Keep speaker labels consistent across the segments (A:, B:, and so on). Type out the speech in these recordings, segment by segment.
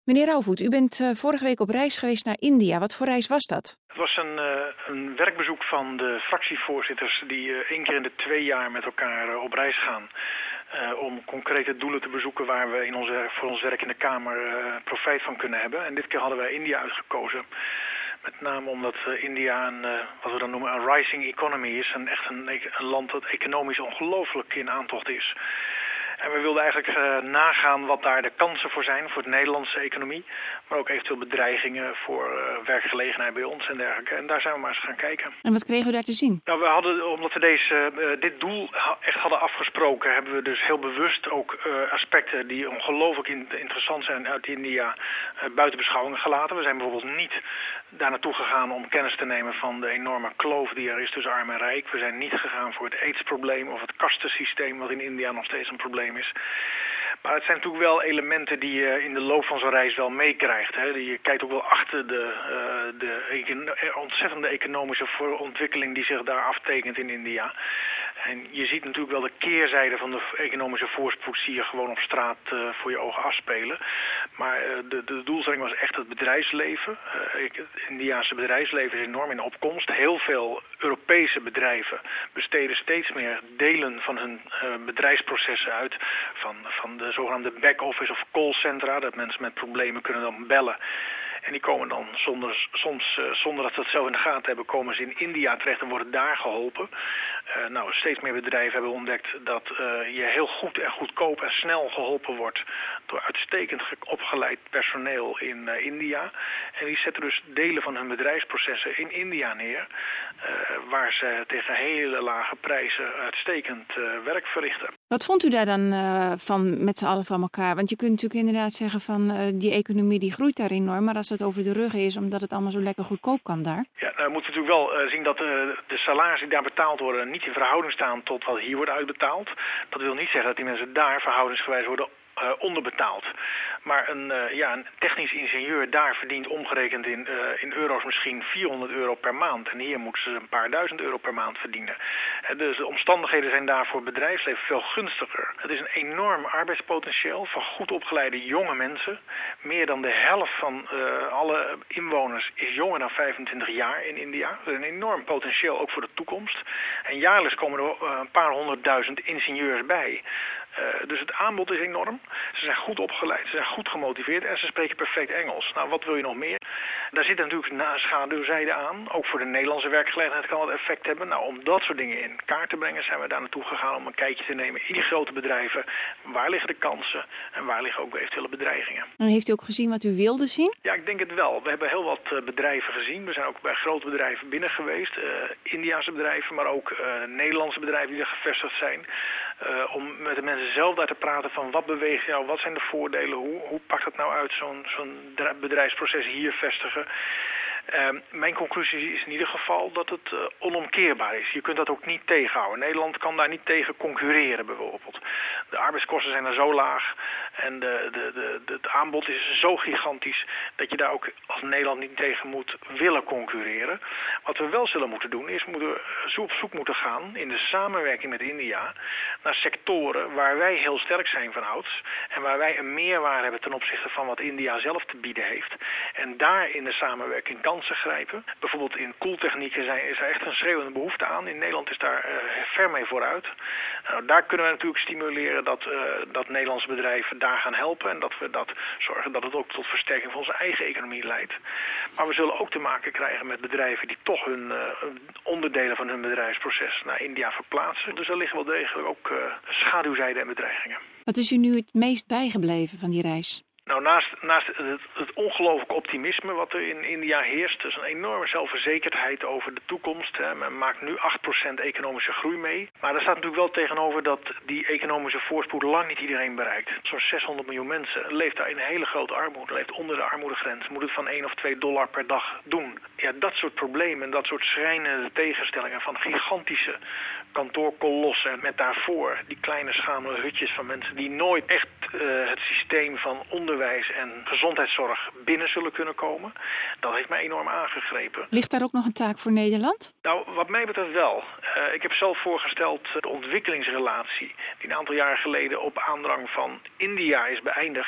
A: Meneer Rauwvoet, u bent vorige week op reis geweest naar India. Wat voor reis was dat?
B: Het was een werkbezoek van de fractievoorzitters die 1 keer in de 2 jaar met elkaar op reis gaan. Om concrete doelen te bezoeken waar we voor ons werk in de Kamer profijt van kunnen hebben. En dit keer hadden wij India uitgekozen. Met name omdat India wat we dan noemen een rising economy is. Echt een land dat economisch ongelooflijk in aantocht is. En we wilden eigenlijk nagaan wat daar de kansen voor zijn voor de Nederlandse economie. Maar ook eventueel bedreigingen voor werkgelegenheid bij ons en dergelijke. En daar zijn we maar eens gaan kijken.
A: En wat kregen we daar te zien?
B: Nou, omdat we dit doel echt hadden afgesproken, hebben we dus heel bewust ook aspecten die ongelooflijk interessant zijn uit India buiten beschouwing gelaten. We zijn bijvoorbeeld niet daar naartoe gegaan om kennis te nemen van de enorme kloof die er is tussen arm en rijk. We zijn niet gegaan voor het AIDS-probleem of het kastensysteem wat in India nog steeds een probleem is. Maar het zijn natuurlijk wel elementen die je in de loop van zo'n reis wel meekrijgt. Je kijkt ook wel achter de ontzettende economische ontwikkeling die zich daar aftekent in India. En je ziet natuurlijk wel de keerzijde van de economische voorspoed zie je gewoon op straat voor je ogen afspelen. Maar de doelstelling was echt het bedrijfsleven. Het Indiaanse bedrijfsleven is enorm in opkomst. Heel veel Europese bedrijven besteden steeds meer delen van hun bedrijfsprocessen uit. Van de zogenaamde back-office of callcentra, dat mensen met problemen kunnen dan bellen. En die komen dan soms zonder dat ze het zelf in de gaten hebben, komen ze in India terecht en worden daar geholpen. Steeds meer bedrijven hebben ontdekt dat je heel goed en goedkoop en snel geholpen wordt door uitstekend opgeleid personeel in India. En die zetten dus delen van hun bedrijfsprocessen in India neer, waar ze tegen hele lage prijzen uitstekend werk verrichten.
A: Wat vond u daar dan van met z'n allen van elkaar? Want je kunt natuurlijk inderdaad zeggen van die economie die groeit daar enorm, maar als het over de rug is, omdat het allemaal zo lekker goedkoop kan daar? Ja,
B: we moeten natuurlijk wel zien dat de salarissen die daar betaald worden niet in verhouding staan tot wat hier wordt uitbetaald. Dat wil niet zeggen dat die mensen daar verhoudingsgewijs worden onderbetaald. Maar een technisch ingenieur daar verdient omgerekend in euro's misschien €400 per maand. En hier moeten ze een paar duizend euro per maand verdienen. Dus de omstandigheden zijn daar voor het bedrijfsleven veel gunstiger. Het is een enorm arbeidspotentieel van goed opgeleide jonge mensen. Meer dan de helft van alle inwoners is jonger dan 25 jaar in India. Dat is een enorm potentieel ook voor de toekomst. En jaarlijks komen er een paar 100.000 ingenieurs bij. Dus het aanbod is enorm. Ze zijn goed opgeleid, ze zijn goed gemotiveerd en ze spreken perfect Engels. Nou, wat wil je nog meer? Daar zit natuurlijk een schaduwzijde aan. Ook voor de Nederlandse werkgelegenheid kan het effect hebben. Nou, om dat soort dingen in kaart te brengen zijn we daar naartoe gegaan om een kijkje te nemen in die grote bedrijven. Waar liggen de kansen en waar liggen ook eventuele bedreigingen?
A: En heeft u ook gezien wat u wilde zien?
B: Ja, ik denk het wel. We hebben heel wat bedrijven gezien. We zijn ook bij grote bedrijven binnen geweest. Indiase bedrijven, maar ook Nederlandse bedrijven die er gevestigd zijn. Om met de mensen zelf daar te praten van wat beweegt jou, wat zijn de voordelen, hoe pakt het nou uit zo'n bedrijfsproces hier vestigen. Mijn conclusie is in ieder geval dat het onomkeerbaar is. Je kunt dat ook niet tegenhouden. Nederland kan daar niet tegen concurreren bijvoorbeeld. De arbeidskosten zijn er zo laag en het aanbod is zo gigantisch dat je daar ook als Nederland niet tegen moet willen concurreren. Wat we wel zullen moeten doen is op zoek moeten gaan in de samenwerking met India naar sectoren waar wij heel sterk zijn van ouds en waar wij een meerwaarde hebben ten opzichte van wat India zelf te bieden heeft. En daar in de samenwerking kansen grijpen. Bijvoorbeeld in koeltechnieken is er echt een schreeuwende behoefte aan. In Nederland is daar ver mee vooruit. Nou, daar kunnen we natuurlijk stimuleren dat Nederlandse bedrijven daar gaan helpen en dat we zorgen dat het ook tot versterking van onze eigen economie leidt. Maar we zullen ook te maken krijgen met bedrijven die toch hun onderdelen van hun bedrijfsproces naar India verplaatsen. Dus er liggen wel degelijk ook schaduwzijden en bedreigingen.
A: Wat is u nu het meest bijgebleven van die reis?
B: Nou, naast het ongelooflijke optimisme wat er in India heerst, dus een enorme zelfverzekerdheid over de toekomst. Men maakt nu 8% economische groei mee. Maar daar staat natuurlijk wel tegenover dat die economische voorspoed lang niet iedereen bereikt. Zo'n 600 miljoen mensen leeft daar in een hele grote armoede, leeft onder de armoedegrens, moet het van $1 of $2 per dag doen. Ja, dat soort problemen, dat soort schrijnende tegenstellingen van gigantische kantoorkolossen met daarvoor die kleine schamele hutjes van mensen die nooit echt het systeem van onderwijs en gezondheidszorg binnen zullen kunnen komen. Dat heeft mij enorm aangegrepen.
A: Ligt daar ook nog een taak voor Nederland?
B: Nou, wat mij betreft wel. Ik heb zelf voorgesteld de ontwikkelingsrelatie die een aantal jaren geleden op aandrang van India is beëindigd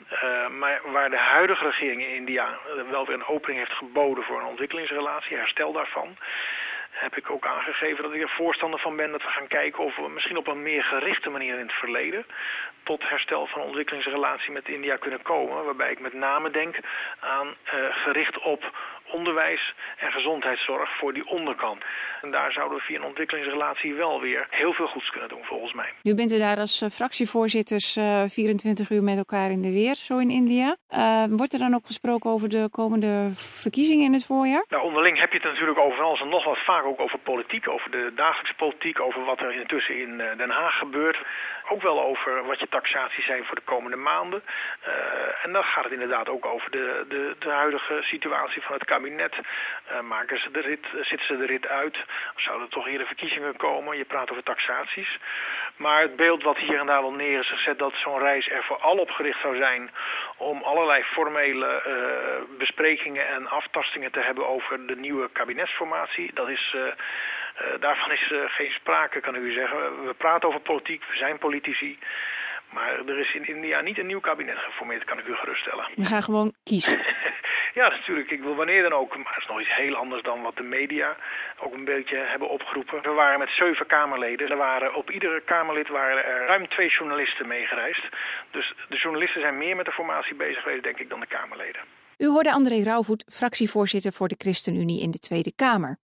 B: Maar waar de huidige regering in India wel weer een opening heeft geboden voor een ontwikkelingsrelatie, herstel daarvan, heb ik ook aangegeven dat ik er voorstander van ben dat we gaan kijken of we misschien op een meer gerichte manier in het verleden tot herstel van een ontwikkelingsrelatie met India kunnen komen. Waarbij ik met name denk aan gericht op onderwijs en gezondheidszorg voor die onderkant. En daar zouden we via een ontwikkelingsrelatie wel weer heel veel goeds kunnen doen, volgens mij.
A: Nu bent u daar als fractievoorzitters 24 uur met elkaar in de weer, zo in India. Wordt er dan ook gesproken over de komende verkiezingen in het voorjaar?
B: Nou, onderling heb je het natuurlijk over alles en nog wat, vaak ook over politiek, over de dagelijkse politiek, over wat er intussen in Den Haag gebeurt. Ook wel over wat je taxaties zijn voor de komende maanden. En dan gaat het inderdaad ook over de huidige situatie van het kabinet. Zitten ze de rit uit? Zouden er toch eerder verkiezingen komen? Je praat over taxaties. Maar het beeld wat hier en daar wel neer is gezet dat zo'n reis er vooral op gericht zou zijn om allerlei formele besprekingen en aftastingen te hebben over de nieuwe kabinetsformatie. Daarvan is geen sprake, kan ik u zeggen. We praten over politiek, we zijn politici. Maar er is in India niet een nieuw kabinet geformeerd, kan ik u geruststellen.
A: We gaan gewoon kiezen.
B: Ja, natuurlijk. Ik wil wanneer dan ook. Maar het is nog iets heel anders dan wat de media ook een beetje hebben opgeroepen. We waren met 7 Kamerleden. Op iedere Kamerlid waren er ruim 2 journalisten meegereisd. Dus de journalisten zijn meer met de formatie bezig geweest, denk ik, dan de Kamerleden.
A: U hoorde André Rauwvoet, fractievoorzitter voor de ChristenUnie in de Tweede Kamer.